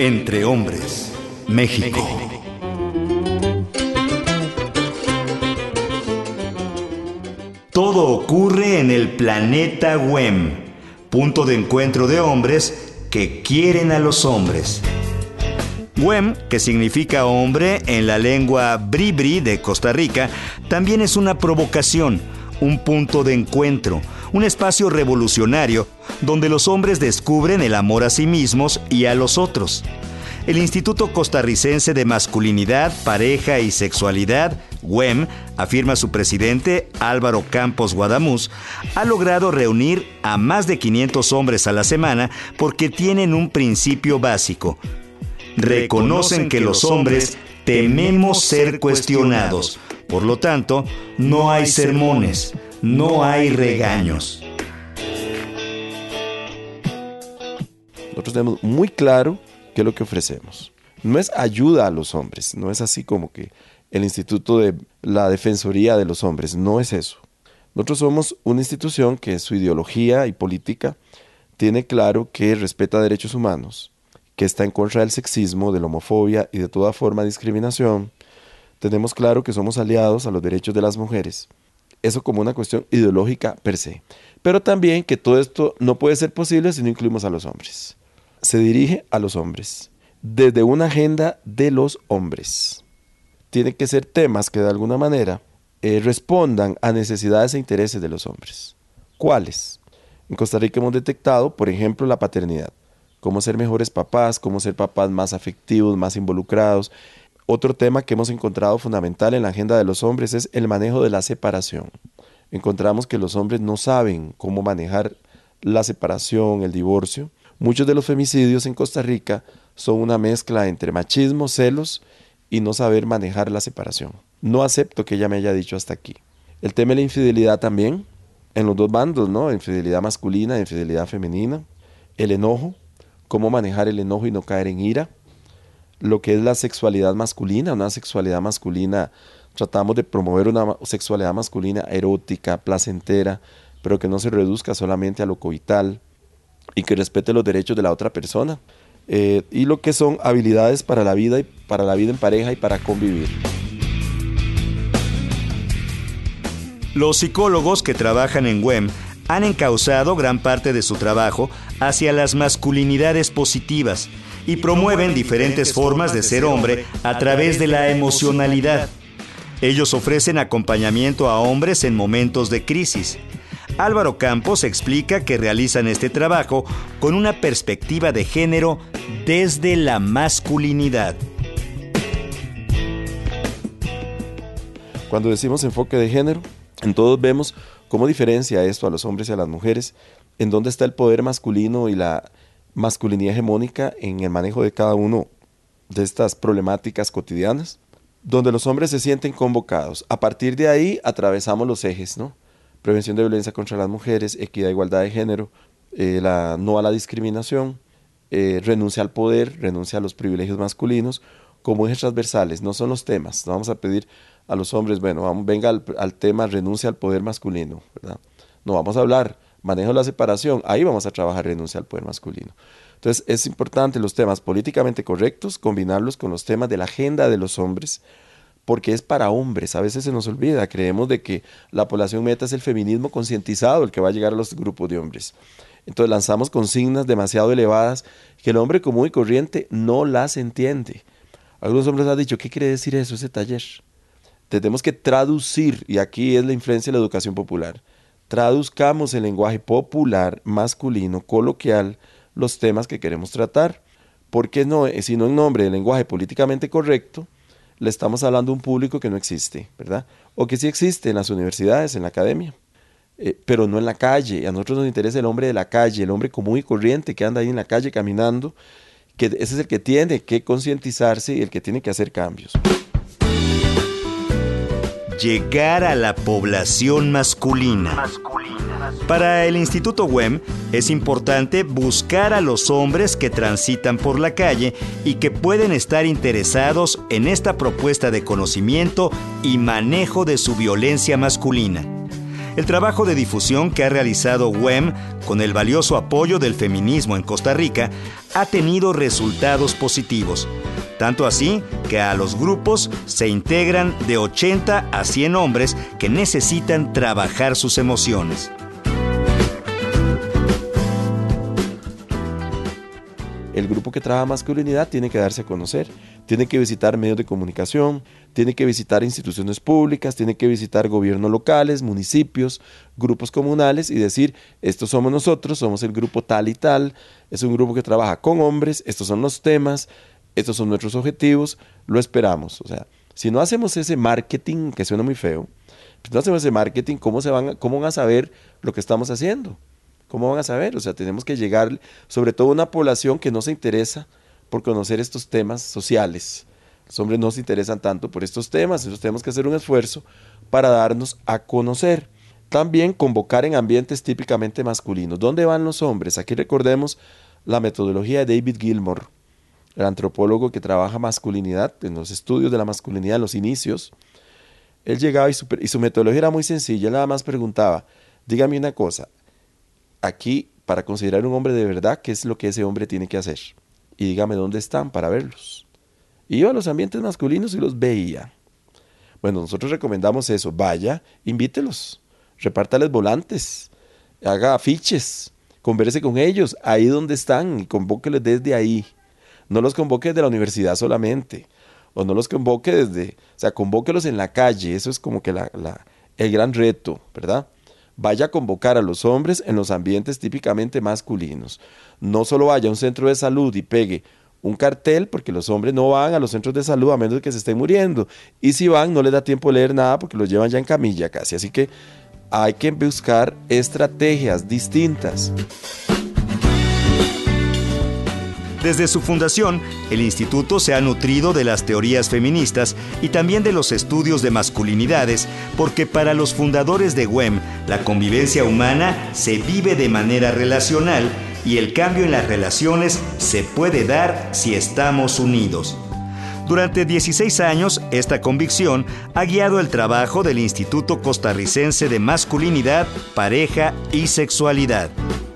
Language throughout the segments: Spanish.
Entre hombres, México. Todo ocurre en el planeta WEM, punto de encuentro de hombres que quieren a los hombres. WEM, que significa hombre en la lengua bribri de Costa Rica, también es una provocación, un punto de encuentro, un espacio revolucionario donde los hombres descubren el amor a sí mismos y a los otros. El Instituto Costarricense de Masculinidad, Pareja y Sexualidad, WEM, afirma su presidente, Álvaro Campos Guadamuz, ha logrado reunir a más de 500 hombres a la semana porque tienen un principio básico. Reconocen que los hombres tememos ser cuestionados. Por lo tanto, no hay sermones, no hay regaños. Nosotros tenemos muy claro qué es lo que ofrecemos. No es ayuda a los hombres, no es así como que el Instituto de la Defensoría de los Hombres, no es eso. Nosotros somos una institución que su ideología y política tiene claro que respeta derechos humanos, que está en contra del sexismo, de la homofobia y de toda forma de discriminación. Tenemos claro que somos aliados a los derechos de las mujeres. Eso como una cuestión ideológica per se. Pero también que todo esto no puede ser posible si no incluimos a los hombres. Se dirige a los hombres, desde una agenda de los hombres. Tienen que ser temas que de alguna manera respondan a necesidades e intereses de los hombres. ¿Cuáles? En Costa Rica hemos detectado, por ejemplo, la paternidad. Cómo ser mejores papás, cómo ser papás más afectivos, más involucrados. Otro tema que hemos encontrado fundamental en la agenda de los hombres es el manejo de la separación. Encontramos que los hombres no saben cómo manejar la separación, el divorcio. Muchos de los femicidios en Costa Rica son una mezcla entre machismo, celos y no saber manejar la separación. No acepto que ella me haya dicho hasta aquí. El tema de la infidelidad también, en los dos bandos, ¿no? Infidelidad masculina, infidelidad femenina. El enojo, cómo manejar el enojo y no caer en ira. Lo que es la sexualidad masculina, una sexualidad masculina, tratamos de promover una sexualidad masculina erótica, placentera, pero que no se reduzca solamente a lo coital y que respete los derechos de la otra persona. Y lo que son habilidades para la vida en pareja y para convivir. Los psicólogos que trabajan en WEM han encauzado gran parte de su trabajo hacia las masculinidades positivas y promueven diferentes formas de ser hombre a través de la emocionalidad. Ellos ofrecen acompañamiento a hombres en momentos de crisis. Álvaro Campos explica que realizan este trabajo con una perspectiva de género desde la masculinidad. Cuando decimos enfoque de género, en todos vemos cómo diferencia esto a los hombres y a las mujeres, en dónde está el poder masculino y la masculinidad hegemónica en el manejo de cada uno de estas problemáticas cotidianas, donde los hombres se sienten convocados. A partir de ahí atravesamos los ejes, ¿no? Prevención de violencia contra las mujeres, equidad e igualdad de género, no a la discriminación, renuncia al poder, renuncia a los privilegios masculinos, como ejes transversales, no son los temas. No vamos a pedir a los hombres, venga al tema renuncia al poder masculino, ¿verdad? No, vamos a hablar manejo de la separación, ahí vamos a trabajar renuncia al poder masculino. Entonces es importante los temas políticamente correctos, combinarlos con los temas de la agenda de los hombres, porque es para hombres. A veces se nos olvida, creemos de que la población meta es el feminismo concientizado, el que va a llegar a los grupos de hombres. Entonces lanzamos consignas demasiado elevadas que el hombre común y corriente no las entiende. Algunos hombres han dicho, ¿qué quiere decir eso, ese taller? Tenemos que traducir, y aquí es la influencia de la educación popular. Traduzcamos en lenguaje popular, masculino, coloquial, los temas que queremos tratar. Porque no, si no en nombre del lenguaje políticamente correcto, le estamos hablando a un público que no existe, ¿verdad? O que sí existe en las universidades, en la academia, pero no en la calle. A nosotros nos interesa el hombre de la calle, el hombre común y corriente que anda ahí en la calle caminando, que ese es el que tiene que concientizarse y el que tiene que hacer cambios. Llegar a la población masculina. Para el Instituto WEM es importante buscar a los hombres que transitan por la calle y que pueden estar interesados en esta propuesta de conocimiento y manejo de su violencia masculina. El trabajo de difusión que ha realizado WEM, con el valioso apoyo del feminismo en Costa Rica, ha tenido resultados positivos. Tanto así que a los grupos se integran de 80 a 100 hombres que necesitan trabajar sus emociones. El grupo que trabaja masculinidad tiene que darse a conocer, tiene que visitar medios de comunicación, tiene que visitar instituciones públicas, tiene que visitar gobiernos locales, municipios, grupos comunales y decir, estos somos nosotros, somos el grupo tal y tal, es un grupo que trabaja con hombres, estos son los temas, estos son nuestros objetivos, lo esperamos. O sea, si no hacemos ese marketing, que suena muy feo, si no hacemos ese marketing, ¿cómo van a saber lo que estamos haciendo? ¿Cómo van a saber? O sea, tenemos que llegar, sobre todo a una población que no se interesa por conocer estos temas sociales. Los hombres no se interesan tanto por estos temas, entonces tenemos que hacer un esfuerzo para darnos a conocer. También convocar en ambientes típicamente masculinos. ¿Dónde van los hombres? Aquí recordemos la metodología de David Gilmour, el antropólogo que trabaja masculinidad, en los estudios de la masculinidad, en los inicios. Él llegaba y su metodología era muy sencilla, él nada más preguntaba, dígame una cosa, aquí, para considerar un hombre de verdad, ¿qué es lo que ese hombre tiene que hacer? Y dígame dónde están para verlos. Y iba a los ambientes masculinos y los veía. Bueno, nosotros recomendamos eso. Vaya, invítelos, repártales volantes, haga afiches, converse con ellos, ahí donde están y convóquelos desde ahí. No los convoque desde la universidad solamente, o no los convoque o sea, convóquelos en la calle. Eso es como que el gran reto, ¿verdad? Vaya a convocar a los hombres en los ambientes típicamente masculinos. No solo vaya a un centro de salud y pegue un cartel, porque los hombres no van a los centros de salud a menos de que se estén muriendo. Y si van, no les da tiempo de leer nada porque los llevan ya en camilla casi. Así que hay que buscar estrategias distintas. Desde su fundación, el instituto se ha nutrido de las teorías feministas y también de los estudios de masculinidades, porque para los fundadores de WEM, la convivencia humana se vive de manera relacional y el cambio en las relaciones se puede dar si estamos unidos. Durante 16 años, esta convicción ha guiado el trabajo del Instituto Costarricense de Masculinidad, Pareja y Sexualidad.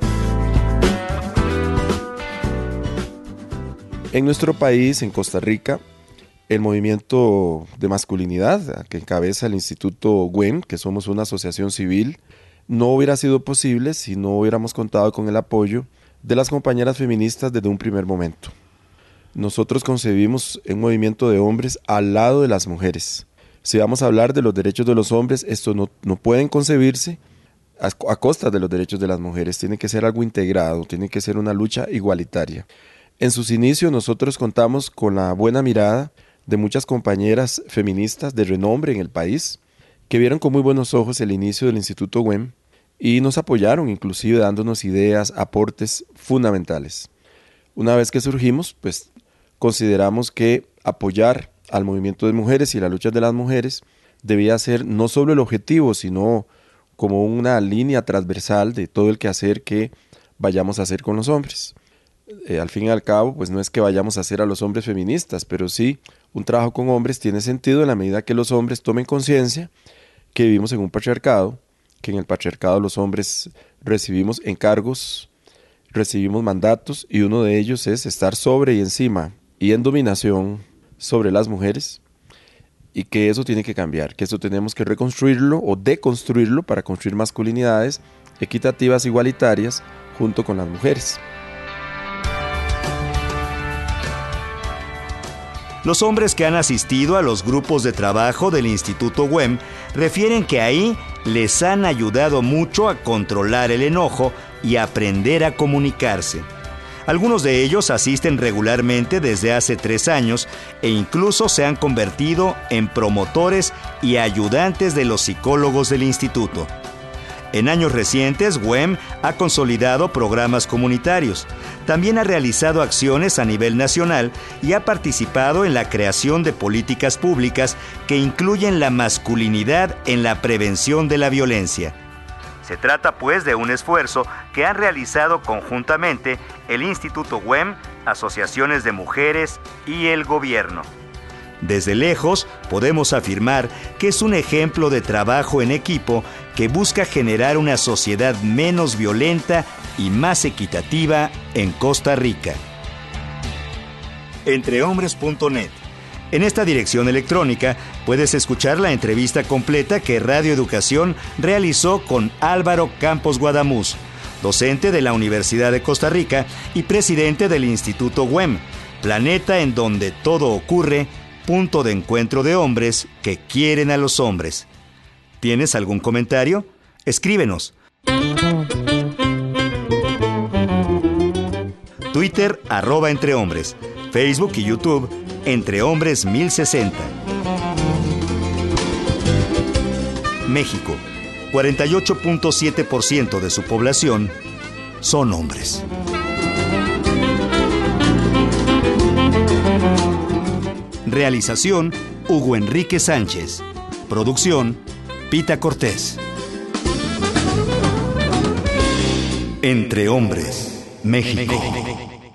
En nuestro país, en Costa Rica, el movimiento de masculinidad que encabeza el Instituto WEM, que somos una asociación civil, no hubiera sido posible si no hubiéramos contado con el apoyo de las compañeras feministas desde un primer momento. Nosotros concebimos un movimiento de hombres al lado de las mujeres. Si vamos a hablar de los derechos de los hombres, esto no pueden concebirse a costa de los derechos de las mujeres. Tiene que ser algo integrado, tiene que ser una lucha igualitaria. En sus inicios nosotros contamos con la buena mirada de muchas compañeras feministas de renombre en el país que vieron con muy buenos ojos el inicio del Instituto WEM y nos apoyaron inclusive dándonos ideas, aportes fundamentales. Una vez que surgimos, pues consideramos que apoyar al movimiento de mujeres y la lucha de las mujeres debía ser no solo el objetivo, sino como una línea transversal de todo el quehacer que vayamos a hacer con los hombres. Al fin y al cabo, pues no es que vayamos a hacer a los hombres feministas, pero sí, un trabajo con hombres tiene sentido en la medida que los hombres tomen conciencia que vivimos en un patriarcado, que en el patriarcado los hombres recibimos encargos, recibimos mandatos y uno de ellos es estar sobre y encima y en dominación sobre las mujeres y que eso tiene que cambiar, que eso tenemos que reconstruirlo o deconstruirlo para construir masculinidades equitativas, igualitarias junto con las mujeres. Los hombres que han asistido a los grupos de trabajo del Instituto WEM refieren que ahí les han ayudado mucho a controlar el enojo y aprender a comunicarse. Algunos de ellos asisten regularmente desde hace 3 años e incluso se han convertido en promotores y ayudantes de los psicólogos del instituto. En años recientes, WEM ha consolidado programas comunitarios. También ha realizado acciones a nivel nacional y ha participado en la creación de políticas públicas que incluyen la masculinidad en la prevención de la violencia. Se trata, pues, de un esfuerzo que han realizado conjuntamente el Instituto WEM, asociaciones de mujeres y el gobierno. Desde lejos podemos afirmar que es un ejemplo de trabajo en equipo que busca generar una sociedad menos violenta y más equitativa en Costa Rica. Entrehombres.net. En esta dirección electrónica puedes escuchar la entrevista completa que Radio Educación realizó con Álvaro Campos Guadamuz, docente de la Universidad de Costa Rica y presidente del Instituto WEM, planeta en donde todo ocurre, punto de encuentro de hombres que quieren a los hombres. ¿Tienes algún comentario? Escríbenos. Twitter, @entrehombres. Facebook y YouTube, Entre Hombres 1060. México, 48.7% de su población son hombres. Realización, Hugo Enrique Sánchez. Producción, Pita Cortés. Entre Hombres, México.